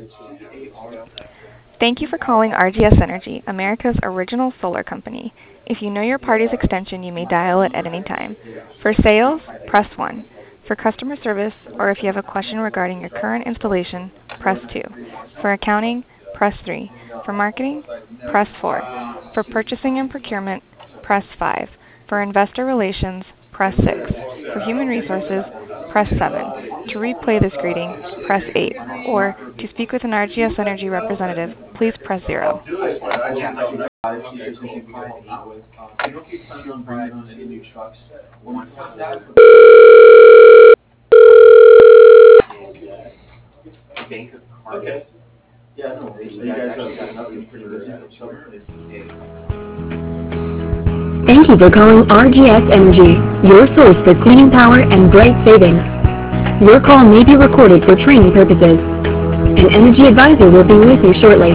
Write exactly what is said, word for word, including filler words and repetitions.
Thank you for calling R G S Energy, America's original solar company. If you know your party's extension, you may dial it at any time. For sales, press one. For customer service, or if you have a question regarding your current installation, press two. For accounting, press three. For marketing, press four. For purchasing and procurement, press five. For investor relations, press six. For human resources, press seven. To replay this greeting, press eight. Or to speak with an R G S Energy representative, please press zero. Thank you for calling R G S Energy, your source for clean power and bright savings. Your call may be recorded for training purposes. An energy advisor will be with you shortly.